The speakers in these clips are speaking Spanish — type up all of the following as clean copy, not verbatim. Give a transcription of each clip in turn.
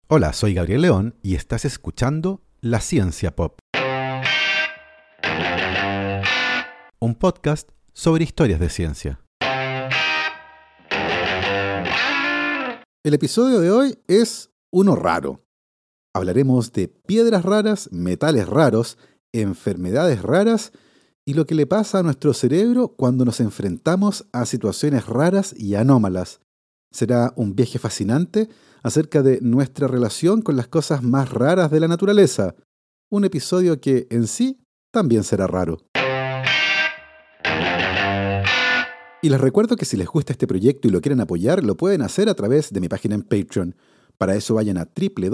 Hola, soy Gabriel León y estás escuchando La Ciencia Pop, un podcast sobre historias de ciencia. El episodio de hoy es uno raro. Hablaremos de piedras raras, metales raros, enfermedades raras y lo que le pasa a nuestro cerebro cuando nos enfrentamos a situaciones raras y anómalas. Será un viaje fascinante acerca de nuestra relación con las cosas más raras de la naturaleza. Un episodio que en sí también será raro. Y les recuerdo que si les gusta este proyecto y lo quieren apoyar, lo pueden hacer a través de mi página en Patreon. Para eso vayan a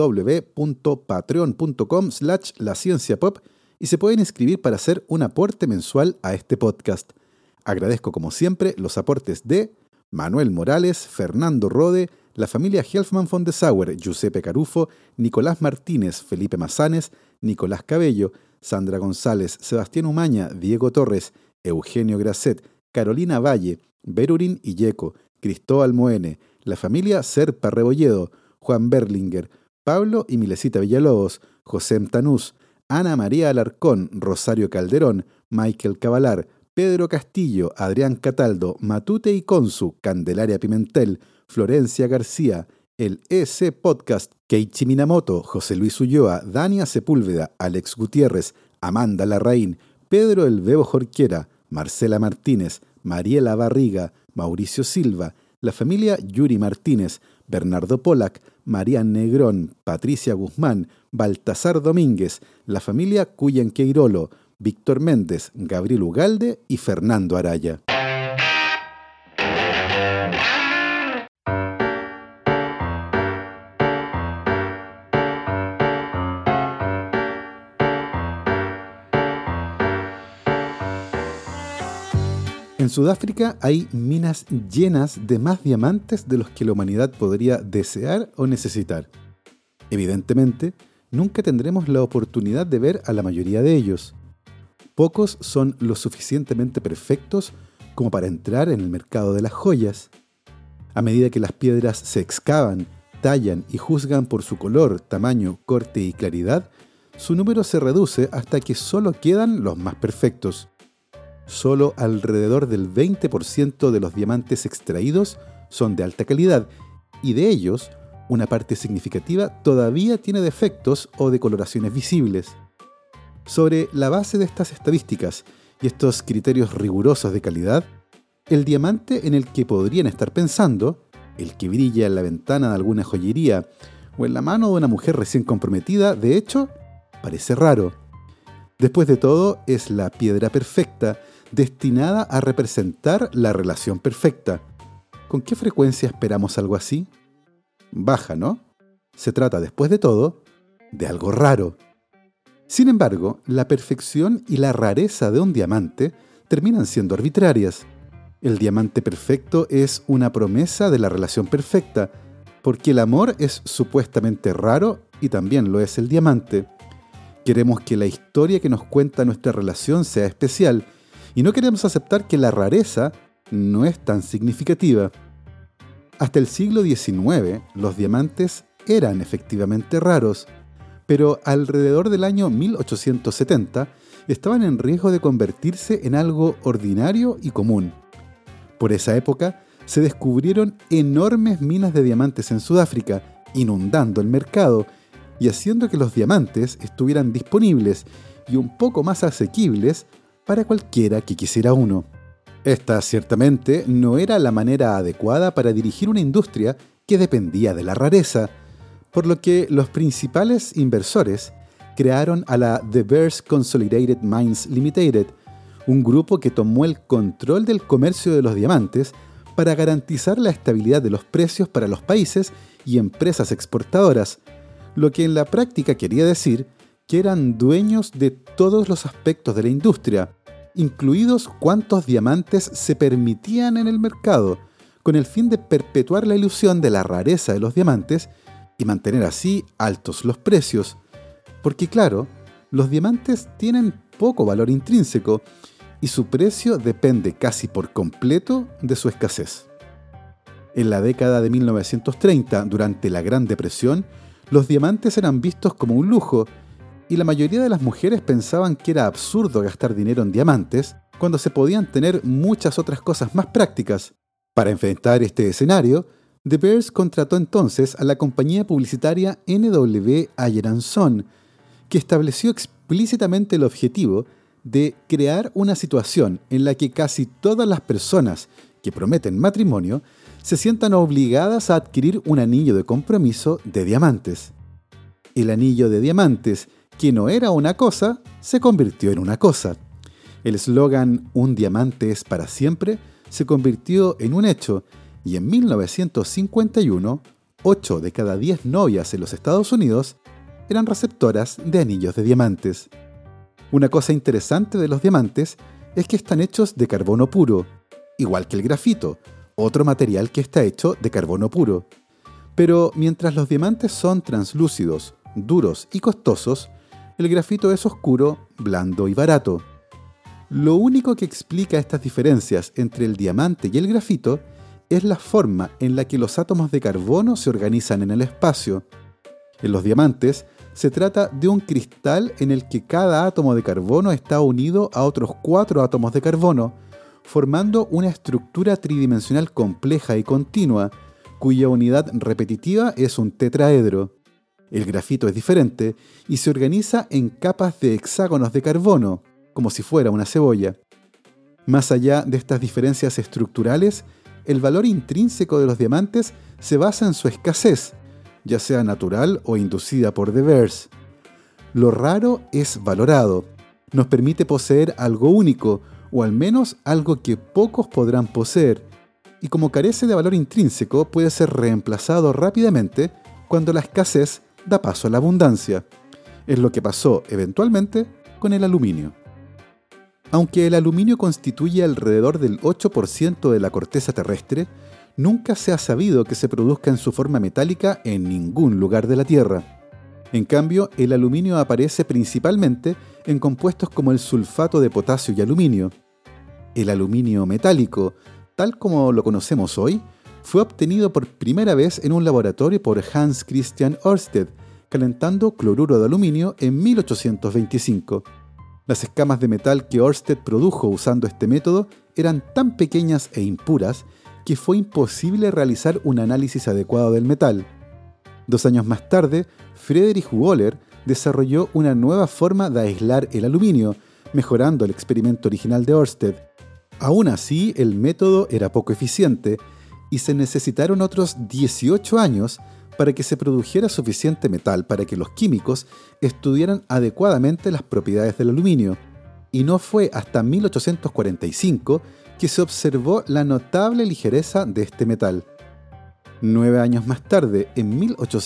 www.patreon.com/lacienciapop y se pueden inscribir para hacer un aporte mensual a este podcast. Agradezco como siempre los aportes de Manuel Morales, Fernando Rode, la familia Helfman von Dessauer, Giuseppe Carufo, Nicolás Martínez, Felipe Mazanes, Nicolás Cabello, Sandra González, Sebastián Umaña, Diego Torres, Eugenio Grasset, Carolina Valle, Berurín Illeco, Cristóbal Moene, la familia Serpa Rebolledo, Juan Berlinger, Pablo y Milesita Villalobos, José Tanús, Ana María Alarcón, Rosario Calderón, Michael Cavalar, Pedro Castillo, Adrián Cataldo, Matute y Consu, Candelaria Pimentel, Florencia García, el EC Podcast, Keiichi Minamoto, José Luis Ulloa, Dania Sepúlveda, Alex Gutiérrez, Amanda Larraín, Pedro El Bebo Jorquera, Marcela Martínez, Mariela Barriga, Mauricio Silva, la familia Yuri Martínez, Bernardo Pollack, Marian Negrón, Patricia Guzmán, Baltasar Domínguez, la familia Cuyen Queirolo, Víctor Méndez, Gabriel Ugalde y Fernando Araya. En Sudáfrica hay minas llenas de más diamantes de los que la humanidad podría desear o necesitar. Evidentemente, nunca tendremos la oportunidad de ver a la mayoría de ellos. Pocos son lo suficientemente perfectos como para entrar en el mercado de las joyas. A medida que las piedras se excavan, tallan y juzgan por su color, tamaño, corte y claridad, su número se reduce hasta que solo quedan los más perfectos. Solo alrededor del 20% de los diamantes extraídos son de alta calidad y de ellos, una parte significativa todavía tiene defectos o decoloraciones visibles. Sobre la base de estas estadísticas y estos criterios rigurosos de calidad, el diamante en el que podrían estar pensando, el que brilla en la ventana de alguna joyería o en la mano de una mujer recién comprometida, de hecho, parece raro. Después de todo, es la piedra perfecta, destinada a representar la relación perfecta. ¿Con qué frecuencia esperamos algo así? Baja, ¿no? Se trata, después de todo, de algo raro. Sin embargo, la perfección y la rareza de un diamante terminan siendo arbitrarias. El diamante perfecto es una promesa de la relación perfecta, porque el amor es supuestamente raro y también lo es el diamante. Queremos que la historia que nos cuenta nuestra relación sea especial y no queremos aceptar que la rareza no es tan significativa. Hasta el siglo XIX, los diamantes eran efectivamente raros, pero alrededor del año 1870 estaban en riesgo de convertirse en algo ordinario y común. Por esa época se descubrieron enormes minas de diamantes en Sudáfrica, inundando el mercado y haciendo que los diamantes estuvieran disponibles y un poco más asequibles para cualquiera que quisiera uno. Esta ciertamente no era la manera adecuada para dirigir una industria que dependía de la rareza, por lo que los principales inversores crearon a la De Beers Consolidated Mines Limited, un grupo que tomó el control del comercio de los diamantes para garantizar la estabilidad de los precios para los países y empresas exportadoras, lo que en la práctica quería decir que eran dueños de todos los aspectos de la industria, incluidos cuántos diamantes se permitían en el mercado, con el fin de perpetuar la ilusión de la rareza de los diamantes y mantener así altos los precios. Porque claro, los diamantes tienen poco valor intrínseco y su precio depende casi por completo de su escasez. En la década de 1930, durante la Gran Depresión, Los diamantes eran vistos como un lujo, y la mayoría de las mujeres pensaban que era absurdo gastar dinero en diamantes cuando se podían tener muchas otras cosas más prácticas. Para enfrentar este escenario, De Beers contrató entonces a la compañía publicitaria N.W. Ayer & Son, que estableció explícitamente el objetivo de crear una situación en la que casi todas las personas que prometen matrimonio se sientan obligadas a adquirir un anillo de compromiso de diamantes. El anillo de diamantes, que no era una cosa, se convirtió en una cosa. El eslogan "Un diamante es para siempre" se convirtió en un hecho, y en 1951, 8 de cada 10 novias en los Estados Unidos eran receptoras de anillos de diamantes. Una cosa interesante de los diamantes es que están hechos de carbono puro, igual que el grafito, otro material que está hecho de carbono puro. Pero mientras los diamantes son translúcidos, duros y costosos, el grafito es oscuro, blando y barato. Lo único que explica estas diferencias entre el diamante y el grafito es la forma en la que los átomos de carbono se organizan en el espacio. En los diamantes se trata de un cristal en el que cada átomo de carbono está unido a otros 4 átomos de carbono, formando una estructura tridimensional compleja y continua, cuya unidad repetitiva es un tetraedro. El grafito es diferente y se organiza en capas de hexágonos de carbono, como si fuera una cebolla. Más allá de estas diferencias estructurales, el valor intrínseco de los diamantes se basa en su escasez, ya sea natural o inducida por De Beers. Lo raro es valorado. Nos permite poseer algo único, o al menos algo que pocos podrán poseer, y como carece de valor intrínseco, puede ser reemplazado rápidamente cuando la escasez da paso a la abundancia. Es lo que pasó, eventualmente, con el aluminio. Aunque el aluminio constituye alrededor del 8% de la corteza terrestre, nunca se ha sabido que se produzca en su forma metálica en ningún lugar de la Tierra. En cambio, el aluminio aparece principalmente en compuestos como el sulfato de potasio y aluminio. El aluminio metálico, tal como lo conocemos hoy, fue obtenido por primera vez en un laboratorio por Hans Christian Ørsted, calentando cloruro de aluminio en 1825. Las escamas de metal que Ørsted produjo usando este método eran tan pequeñas e impuras que fue imposible realizar un análisis adecuado del metal. 2 años más tarde, Friedrich Wöhler desarrolló una nueva forma de aislar el aluminio, mejorando el experimento original de Ørsted. Aún así, el método era poco eficiente y se necesitaron otros 18 años para que se produjera suficiente metal para que los químicos estudiaran adecuadamente las propiedades del aluminio. Y no fue hasta 1845 que se observó la notable ligereza de este metal. 9 años más tarde, en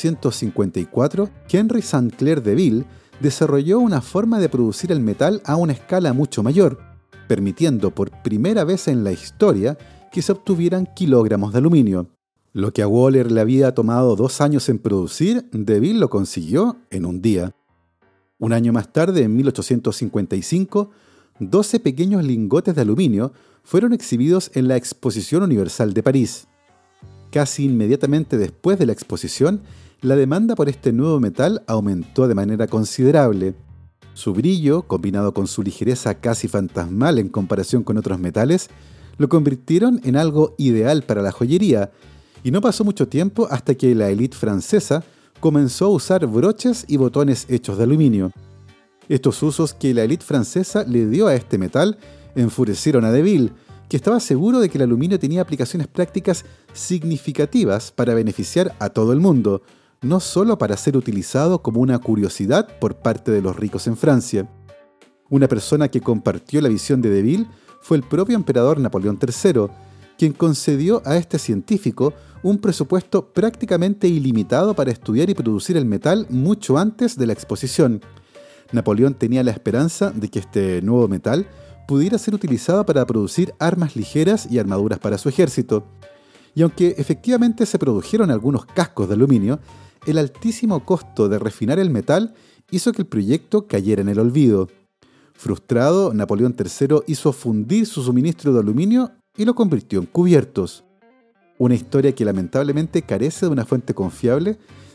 1854, Henry St. Clair Deville desarrolló una forma de producir el metal a una escala mucho mayor, permitiendo por primera vez en la historia que se obtuvieran kilogramos de aluminio. Lo que a Wöhler le había tomado 2 años en producir, Deville lo consiguió en un día. 1 año más tarde, en 1855, 12 pequeños lingotes de aluminio fueron exhibidos en la Exposición Universal de París. Casi inmediatamente después de la exposición, la demanda por este nuevo metal aumentó de manera considerable. Su brillo, combinado con su ligereza casi fantasmal en comparación con otros metales, lo convirtieron en algo ideal para la joyería, y no pasó mucho tiempo hasta que la élite francesa comenzó a usar broches y botones hechos de aluminio. Estos usos que la élite francesa le dio a este metal enfurecieron a Deville, que estaba seguro de que el aluminio tenía aplicaciones prácticas significativas para beneficiar a todo el mundo, no solo para ser utilizado como una curiosidad por parte de los ricos en Francia. Una persona que compartió la visión de Deville fue el propio emperador Napoleón III, quien concedió a este científico un presupuesto prácticamente ilimitado para estudiar y producir el metal mucho antes de la exposición. Napoleón tenía la esperanza de que este nuevo metal pudiera ser utilizado para producir armas ligeras y armaduras para su ejército. Y aunque efectivamente se produjeron algunos cascos de aluminio, el altísimo costo de refinar el metal hizo que el proyecto cayera en el olvido. Frustrado, Napoleón III hizo fundir su suministro de aluminio y lo convirtió en cubiertos. Una historia que lamentablemente carece de una fuente confiable,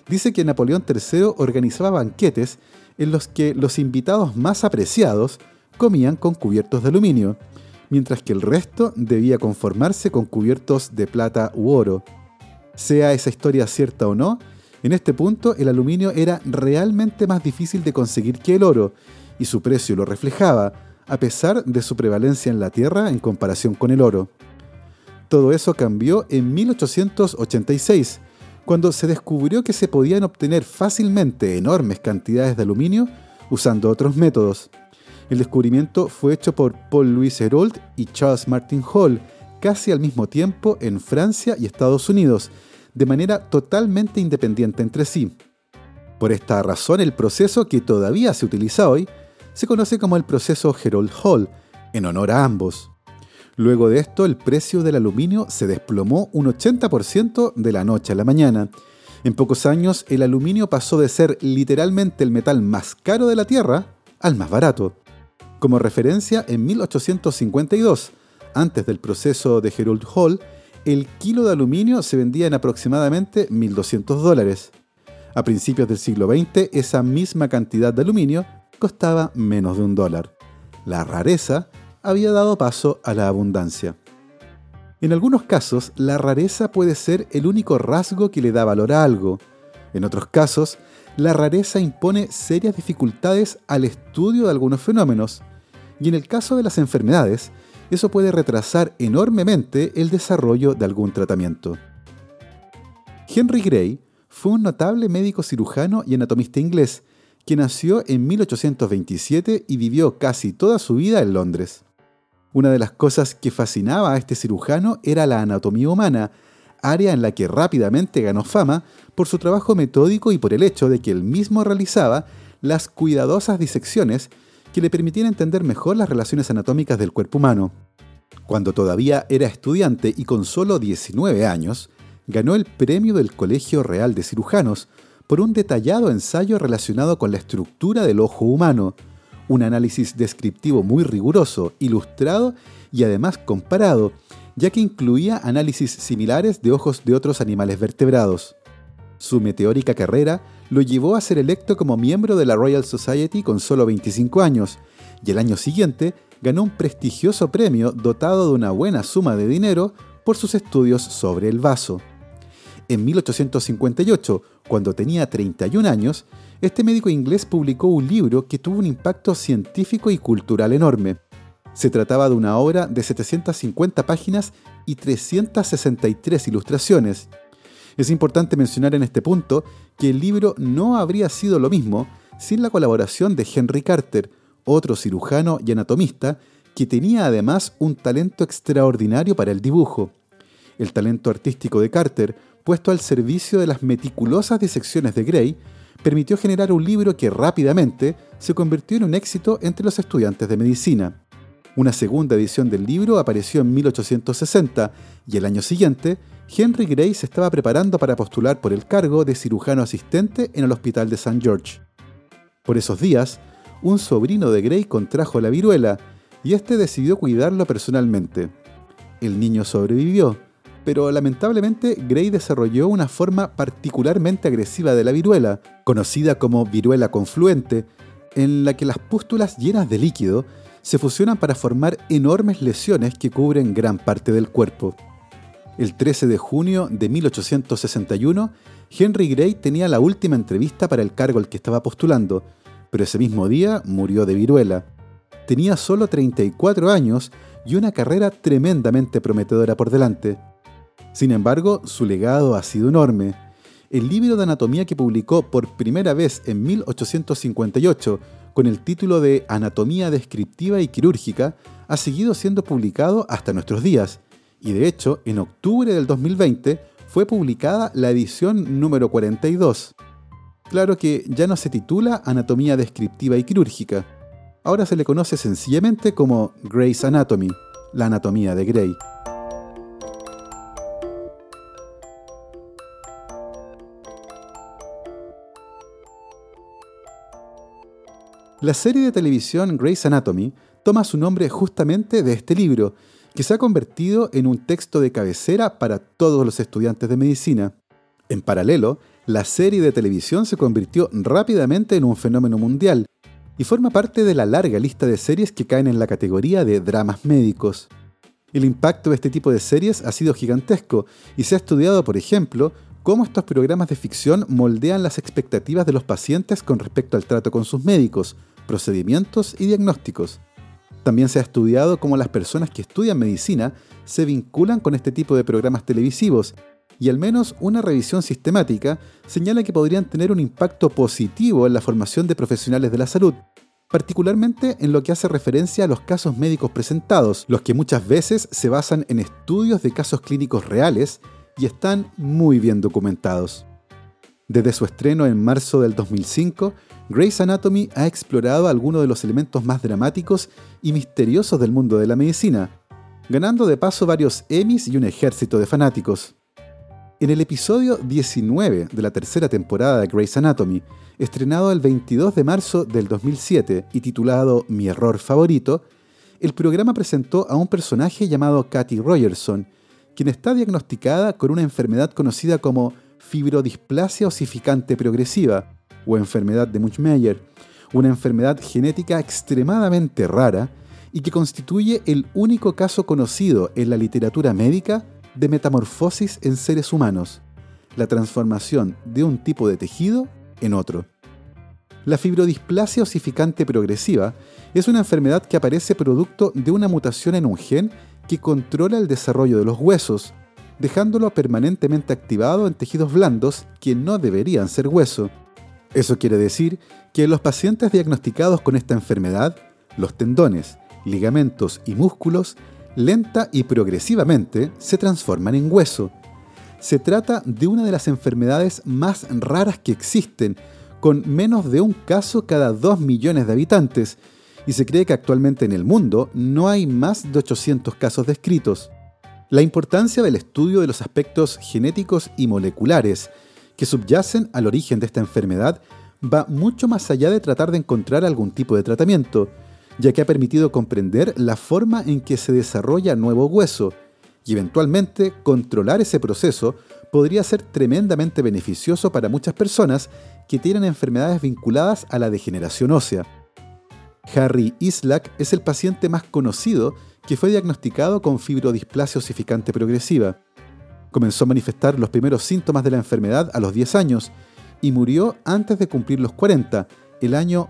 dice que Napoleón III organizaba banquetes en los que los invitados más apreciados comían con cubiertos de aluminio, mientras que el resto debía conformarse con cubiertos de plata u oro. Sea esa historia cierta o no, en este punto el aluminio era realmente más difícil de conseguir que el oro, y su precio lo reflejaba, a pesar de su prevalencia en la tierra en comparación con el oro. Todo eso cambió en 1886, cuando se descubrió que se podían obtener fácilmente enormes cantidades de aluminio usando otros métodos. El descubrimiento fue hecho por Paul Louis Hérold y Charles Martin Hall casi al mismo tiempo en Francia y Estados Unidos, de manera totalmente independiente entre sí. Por esta razón, el proceso que todavía se utiliza hoy se conoce como el proceso Hérold-Hall, en honor a ambos. Luego de esto, el precio del aluminio se desplomó un 80% de la noche a la mañana. En pocos años, el aluminio pasó de ser literalmente el metal más caro de la Tierra al más barato. Como referencia, en 1852, antes del proceso de Hérold-Hall, el kilo de aluminio se vendía en aproximadamente $1.200. A principios del siglo XX, esa misma cantidad de aluminio costaba menos de $1. La rareza había dado paso a la abundancia. En algunos casos, la rareza puede ser el único rasgo que le da valor a algo. En otros casos, la rareza impone serias dificultades al estudio de algunos fenómenos. Y en el caso de las enfermedades, eso puede retrasar enormemente el desarrollo de algún tratamiento. Henry Gray fue un notable médico cirujano y anatomista inglés que nació en 1827 y vivió casi toda su vida en Londres. Una de las cosas que fascinaba a este cirujano era la anatomía humana, área en la que rápidamente ganó fama por su trabajo metódico y por el hecho de que él mismo realizaba las cuidadosas disecciones que le permitían entender mejor las relaciones anatómicas del cuerpo humano. Cuando todavía era estudiante y con solo 19 años, ganó el premio del Colegio Real de Cirujanos por un detallado ensayo relacionado con la estructura del ojo humano, un análisis descriptivo muy riguroso, ilustrado y además comparado, ya que incluía análisis similares de ojos de otros animales vertebrados. Su meteórica carrera lo llevó a ser electo como miembro de la Royal Society con solo 25 años, y el año siguiente ganó un prestigioso premio dotado de una buena suma de dinero por sus estudios sobre el vaso. En 1858, cuando tenía 31 años, este médico inglés publicó un libro que tuvo un impacto científico y cultural enorme. Se trataba de una obra de 750 páginas y 363 ilustraciones. Es importante mencionar en este punto que el libro no habría sido lo mismo sin la colaboración de Henry Carter, otro cirujano y anatomista que tenía además un talento extraordinario para el dibujo. El talento artístico de Carter, puesto al servicio de las meticulosas disecciones de Gray, permitió generar un libro que rápidamente se convirtió en un éxito entre los estudiantes de medicina. Una segunda edición del libro apareció en 1860 y el año siguiente, Henry Gray se estaba preparando para postular por el cargo de cirujano asistente en el Hospital de St. George. Por esos días, un sobrino de Gray contrajo la viruela y este decidió cuidarlo personalmente. El niño sobrevivió, pero lamentablemente Gray desarrolló una forma particularmente agresiva de la viruela, conocida como viruela confluente, en la que las pústulas llenas de líquido se fusionan para formar enormes lesiones que cubren gran parte del cuerpo. El 13 de junio de 1861, Henry Gray tenía la última entrevista para el cargo al que estaba postulando, pero ese mismo día murió de viruela. Tenía solo 34 años y una carrera tremendamente prometedora por delante. Sin embargo, su legado ha sido enorme. El libro de anatomía que publicó por primera vez en 1858, con el título de Anatomía Descriptiva y Quirúrgica, ha seguido siendo publicado hasta nuestros días, y de hecho, en octubre del 2020 fue publicada la edición número 42. Claro que ya no se titula Anatomía Descriptiva y Quirúrgica, ahora se le conoce sencillamente como Gray's Anatomy, la anatomía de Gray. La serie de televisión Gray's Anatomy toma su nombre justamente de este libro, que se ha convertido en un texto de cabecera para todos los estudiantes de medicina. En paralelo, la serie de televisión se convirtió rápidamente en un fenómeno mundial y forma parte de la larga lista de series que caen en la categoría de dramas médicos. El impacto de este tipo de series ha sido gigantesco y se ha estudiado, por ejemplo, cómo estos programas de ficción moldean las expectativas de los pacientes con respecto al trato con sus médicos, procedimientos y diagnósticos. También se ha estudiado cómo las personas que estudian medicina se vinculan con este tipo de programas televisivos, y al menos una revisión sistemática señala que podrían tener un impacto positivo en la formación de profesionales de la salud, particularmente en lo que hace referencia a los casos médicos presentados, los que muchas veces se basan en estudios de casos clínicos reales y están muy bien documentados. Desde su estreno en marzo del 2005, Grey's Anatomy ha explorado algunos de los elementos más dramáticos y misteriosos del mundo de la medicina, ganando de paso varios Emmys y un ejército de fanáticos. En el episodio 19 de la tercera temporada de Grey's Anatomy, estrenado el 22 de marzo del 2007 y titulado Mi error favorito, el programa presentó a un personaje llamado Katie Rogerson, quien está diagnosticada con una enfermedad conocida como fibrodisplasia osificante progresiva o enfermedad de Munch-Meyer, una enfermedad genética extremadamente rara y que constituye el único caso conocido en la literatura médica de metamorfosis en seres humanos, la transformación de un tipo de tejido en otro. La fibrodisplasia osificante progresiva es una enfermedad que aparece producto de una mutación en un gen que controla el desarrollo de los huesos, dejándolo permanentemente activado en tejidos blandos que no deberían ser hueso. Eso quiere decir que en los pacientes diagnosticados con esta enfermedad, los tendones, ligamentos y músculos lenta y progresivamente se transforman en hueso. Se trata de una de las enfermedades más raras que existen, con menos de un caso cada 2 millones de habitantes, y se cree que actualmente en el mundo no hay más de 800 casos descritos. La importancia del estudio de los aspectos genéticos y moleculares que subyacen al origen de esta enfermedad va mucho más allá de tratar de encontrar algún tipo de tratamiento, ya que ha permitido comprender la forma en que se desarrolla nuevo hueso, y eventualmente controlar ese proceso podría ser tremendamente beneficioso para muchas personas que tienen enfermedades vinculadas a la degeneración ósea. Harry Islak es el paciente más conocido que fue diagnosticado con fibrodisplasia osificante progresiva. Comenzó a manifestar los primeros síntomas de la enfermedad a los 10 años y murió antes de cumplir los 40, el año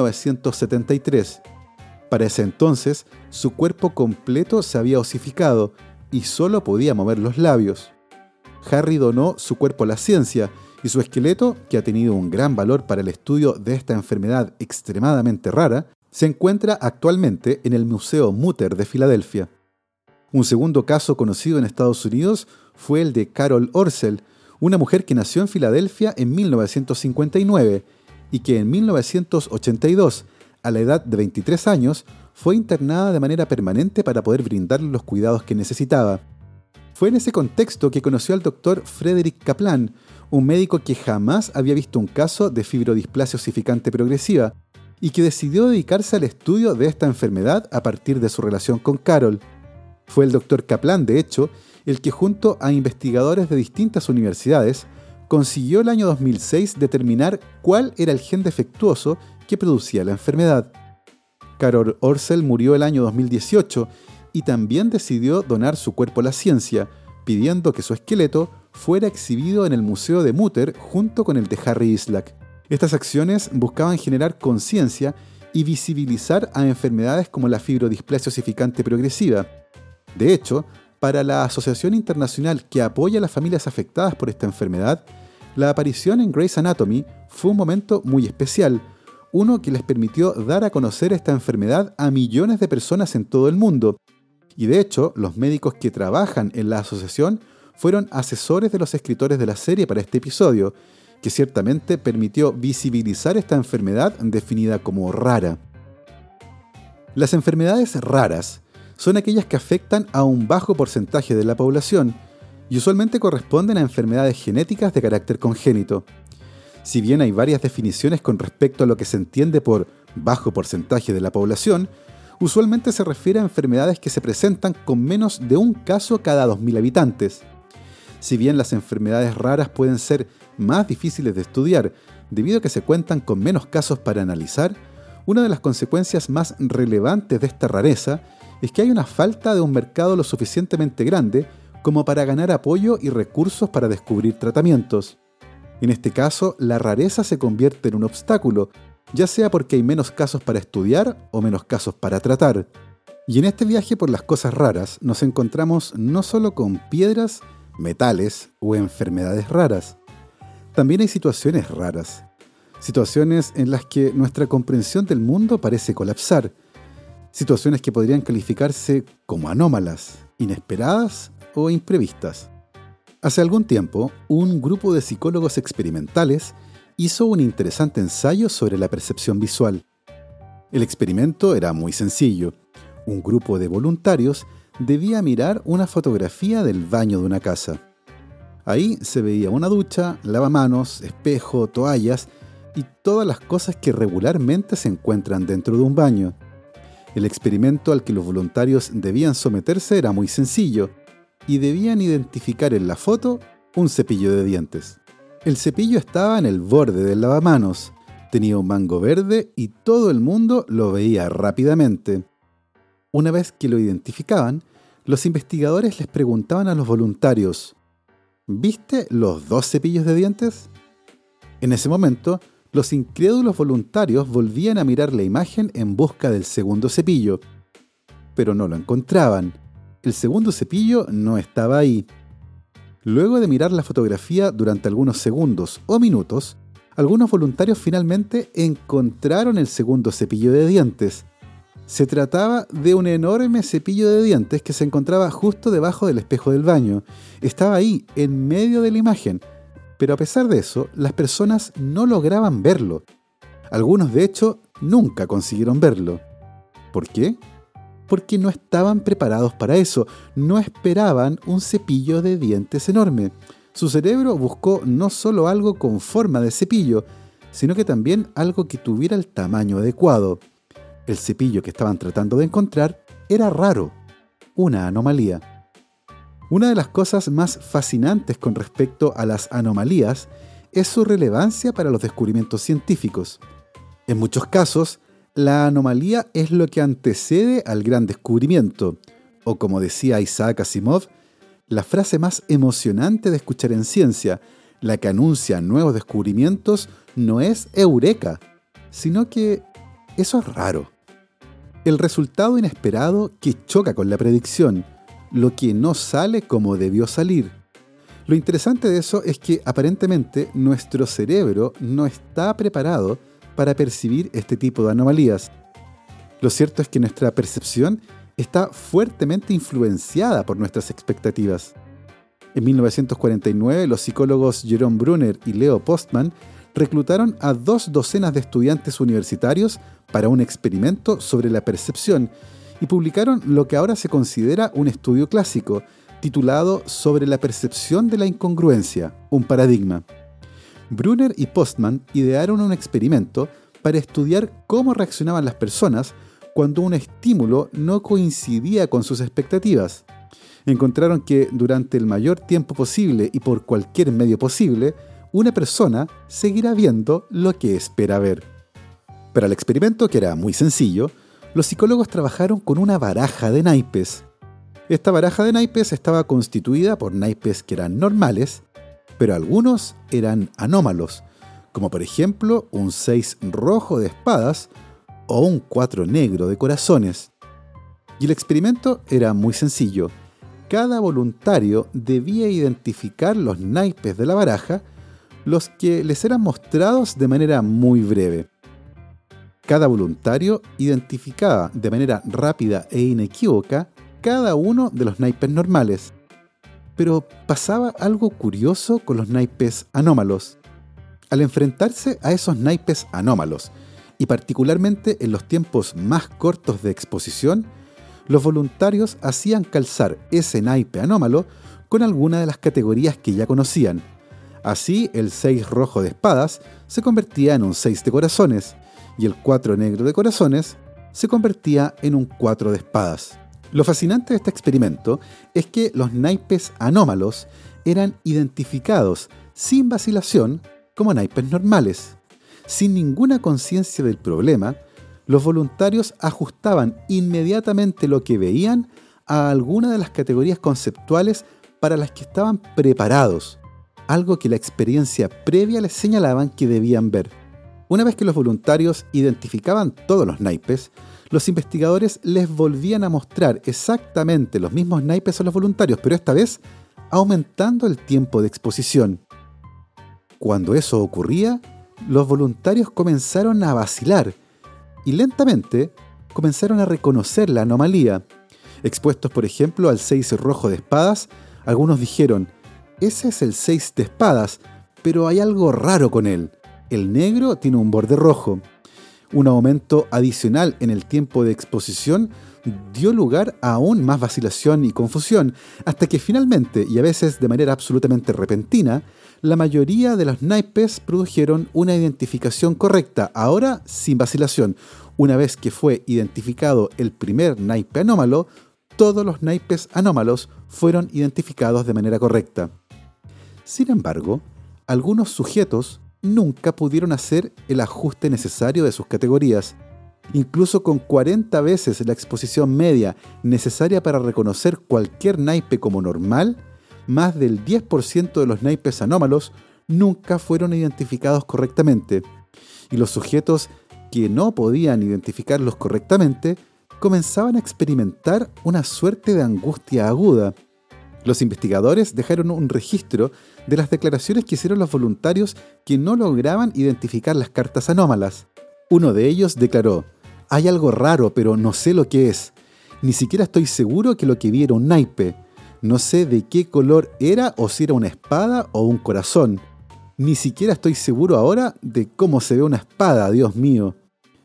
1973. Para ese entonces, su cuerpo completo se había osificado y solo podía mover los labios. Harry donó su cuerpo a la ciencia y su esqueleto, que ha tenido un gran valor para el estudio de esta enfermedad extremadamente rara, se encuentra actualmente en el Museo Mutter de Filadelfia. Un segundo caso conocido en Estados Unidos fue el de Carol Orcel, una mujer que nació en Filadelfia en 1959 y que en 1982, a la edad de 23 años, fue internada de manera permanente para poder brindarle los cuidados que necesitaba. Fue en ese contexto que conoció al Dr. Frederick Kaplan, un médico que jamás había visto un caso de fibrodisplasia osificante progresiva y que decidió dedicarse al estudio de esta enfermedad a partir de su relación con Carol. Fue el Dr. Kaplan, de hecho, el que junto a investigadores de distintas universidades consiguió el año 2006 determinar cuál era el gen defectuoso que producía la enfermedad. Carol Orcel murió el año 2018 y también decidió donar su cuerpo a la ciencia, pidiendo que su esqueleto fuera exhibido en el Museo de Mutter junto con el de Harry Islak. Estas acciones buscaban generar conciencia y visibilizar a enfermedades como la fibrodisplasia osificante progresiva. De hecho, para la Asociación Internacional que apoya a las familias afectadas por esta enfermedad, la aparición en Grey's Anatomy fue un momento muy especial, uno que les permitió dar a conocer esta enfermedad a millones de personas en todo el mundo. Y de hecho, los médicos que trabajan en la asociación fueron asesores de los escritores de la serie para este episodio, que ciertamente permitió visibilizar esta enfermedad definida como rara. Las enfermedades raras son aquellas que afectan a un bajo porcentaje de la población y usualmente corresponden a enfermedades genéticas de carácter congénito. Si bien hay varias definiciones con respecto a lo que se entiende por bajo porcentaje de la población, usualmente se refiere a enfermedades que se presentan con menos de un caso cada 2.000 habitantes. Si bien las enfermedades raras pueden ser más difíciles de estudiar debido a que se cuentan con menos casos para analizar, una de las consecuencias más relevantes de esta rareza es que hay una falta de un mercado lo suficientemente grande como para ganar apoyo y recursos para descubrir tratamientos. En este caso, la rareza se convierte en un obstáculo, ya sea porque hay menos casos para estudiar o menos casos para tratar. Y en este viaje por las cosas raras nos encontramos no solo con piedras, metales o enfermedades raras. También hay situaciones raras. Situaciones en las que nuestra comprensión del mundo parece colapsar. Situaciones que podrían calificarse como anómalas, inesperadas o imprevistas. Hace algún tiempo, un grupo de psicólogos experimentales hizo un interesante ensayo sobre la percepción visual. El experimento era muy sencillo. Un grupo de voluntarios debía mirar una fotografía del baño de una casa. Ahí se veía una ducha, lavamanos, espejo, toallas y todas las cosas que regularmente se encuentran dentro de un baño. El experimento al que los voluntarios debían someterse era muy sencillo y debían identificar en la foto un cepillo de dientes. El cepillo estaba en el borde del lavamanos, tenía un mango verde y todo el mundo lo veía rápidamente. Una vez que lo identificaban, los investigadores les preguntaban a los voluntarios: ¿viste los 2 cepillos de dientes? En ese momento, los incrédulos voluntarios volvían a mirar la imagen en busca del segundo cepillo, pero no lo encontraban. El segundo cepillo no estaba ahí. Luego de mirar la fotografía durante algunos segundos o minutos, algunos voluntarios finalmente encontraron el segundo cepillo de dientes. Se trataba de un enorme cepillo de dientes que se encontraba justo debajo del espejo del baño. Estaba ahí, en medio de la imagen, pero a pesar de eso, las personas no lograban verlo. Algunos, de hecho, nunca consiguieron verlo. ¿Por qué? Porque no estaban preparados para eso, no esperaban un cepillo de dientes enorme. Su cerebro buscó no solo algo con forma de cepillo, sino que también algo que tuviera el tamaño adecuado. El cepillo que estaban tratando de encontrar era raro, una anomalía. Una de las cosas más fascinantes con respecto a las anomalías es su relevancia para los descubrimientos científicos. En muchos casos, la anomalía es lo que antecede al gran descubrimiento, o como decía Isaac Asimov, la frase más emocionante de escuchar en ciencia, la que anuncia nuevos descubrimientos, no es eureka, sino que eso es raro. El resultado inesperado que choca con la predicción, lo que no sale como debió salir. Lo interesante de eso es que aparentemente nuestro cerebro no está preparado para percibir este tipo de anomalías. Lo cierto es que nuestra percepción está fuertemente influenciada por nuestras expectativas. En 1949, los psicólogos Jerome Bruner y Leo Postman reclutaron a 2 docenas de estudiantes universitarios para un experimento sobre la percepción y publicaron lo que ahora se considera un estudio clásico, titulado Sobre la percepción de la incongruencia, un paradigma. Bruner y Postman idearon un experimento para estudiar cómo reaccionaban las personas cuando un estímulo no coincidía con sus expectativas. Encontraron que durante el mayor tiempo posible y por cualquier medio posible, una persona seguirá viendo lo que espera ver. Para el experimento, que era muy sencillo, los psicólogos trabajaron con una baraja de naipes. Esta baraja de naipes estaba constituida por naipes que eran normales, pero algunos eran anómalos, como por ejemplo un 6 rojo de espadas o un 4 negro de corazones. Y el experimento era muy sencillo. Cada voluntario debía identificar los naipes de la baraja, los que les eran mostrados de manera muy breve. Cada voluntario identificaba de manera rápida e inequívoca cada uno de los naipes normales. Pero pasaba algo curioso con los naipes anómalos. Al enfrentarse a esos naipes anómalos, y particularmente en los tiempos más cortos de exposición, los voluntarios hacían calzar ese naipe anómalo con alguna de las categorías que ya conocían. Así, el 6 rojo de espadas se convertía en un 6 de corazones, y el 4 negro de corazones se convertía en un 4 de espadas. Lo fascinante de este experimento es que los naipes anómalos eran identificados sin vacilación como naipes normales. Sin ninguna conciencia del problema, los voluntarios ajustaban inmediatamente lo que veían a alguna de las categorías conceptuales para las que estaban preparados, algo que la experiencia previa les señalaban que debían ver. Una vez que los voluntarios identificaban todos los naipes, los investigadores les volvían a mostrar exactamente los mismos naipes a los voluntarios, pero esta vez aumentando el tiempo de exposición. Cuando eso ocurría, los voluntarios comenzaron a vacilar y lentamente comenzaron a reconocer la anomalía. Expuestos, por ejemplo, al 6 rojo de espadas, algunos dijeron: ese es el 6 de espadas, pero hay algo raro con él. El negro tiene un borde rojo. Un aumento adicional en el tiempo de exposición dio lugar a aún más vacilación y confusión, hasta que finalmente, y a veces de manera absolutamente repentina, la mayoría de los naipes produjeron una identificación correcta, ahora sin vacilación. Una vez que fue identificado el primer naipe anómalo, todos los naipes anómalos fueron identificados de manera correcta. Sin embargo, algunos sujetos nunca pudieron hacer el ajuste necesario de sus categorías. Incluso con 40 veces la exposición media necesaria para reconocer cualquier naipe como normal, más del 10% de los naipes anómalos nunca fueron identificados correctamente. Y los sujetos que no podían identificarlos correctamente comenzaban a experimentar una suerte de angustia aguda. Los investigadores dejaron un registro de las declaraciones que hicieron los voluntarios que no lograban identificar las cartas anómalas. Uno de ellos declaró: hay algo raro, pero no sé lo que es. Ni siquiera estoy seguro que lo que vi era un naipe. No sé de qué color era o si era una espada o un corazón. Ni siquiera estoy seguro ahora de cómo se ve una espada, Dios mío.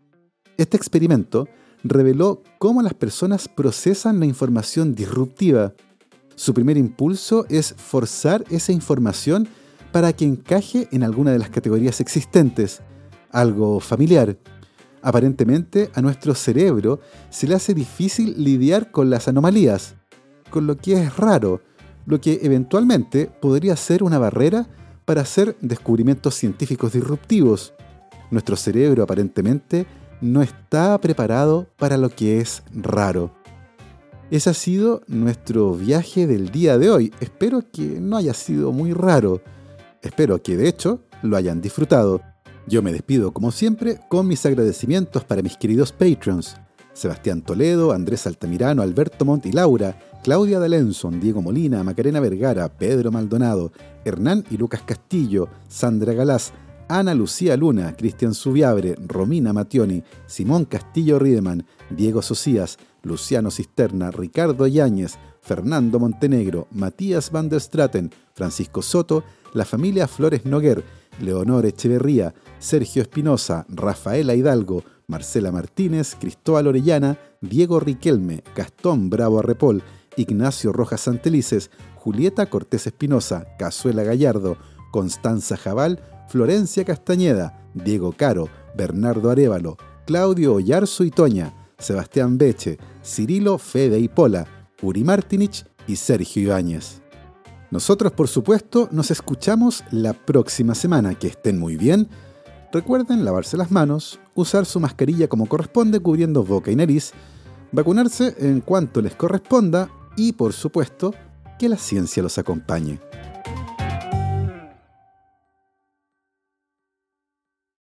Este experimento reveló cómo las personas procesan la información disruptiva. Su primer impulso es forzar esa información para que encaje en alguna de las categorías existentes, algo familiar. Aparentemente, a nuestro cerebro se le hace difícil lidiar con las anomalías, con lo que es raro, lo que eventualmente podría ser una barrera para hacer descubrimientos científicos disruptivos. Nuestro cerebro aparentemente no está preparado para lo que es raro. Ese ha sido nuestro viaje del día de hoy. Espero que no haya sido muy raro. Espero que de hecho lo hayan disfrutado. Yo me despido como siempre con mis agradecimientos para mis queridos Patreons: Sebastián Toledo, Andrés Altamirano, Alberto Montt y Laura, Claudia D'Alenson, Diego Molina, Macarena Vergara, Pedro Maldonado, Hernán y Lucas Castillo, Sandra Galás, Ana Lucía Luna, Cristian Subiabre, Romina Mationi, Simón Castillo Riedemann, Diego Socias, Luciano Cisterna, Ricardo Yáñez, Fernando Montenegro, Matías Van der Straten, Francisco Soto, la familia Flores Noguer, Leonor Echeverría, Sergio Espinosa, Rafaela Hidalgo, Marcela Martínez, Cristóbal Orellana, Diego Riquelme, Gastón Bravo Arrepol, Ignacio Rojas Santelices, Julieta Cortés Espinosa, Cazuela Gallardo, Constanza Jabal, Florencia Castañeda, Diego Caro, Bernardo Arévalo, Claudio Oyarzo y Toña, Sebastián Beche, Cirilo Fede y Pola, Uri Martinich y Sergio Ibáñez. Nosotros, por supuesto, nos escuchamos la próxima semana. Que estén muy bien. Recuerden lavarse las manos, usar su mascarilla como corresponde cubriendo boca y nariz, vacunarse en cuanto les corresponda y, por supuesto, que la ciencia los acompañe.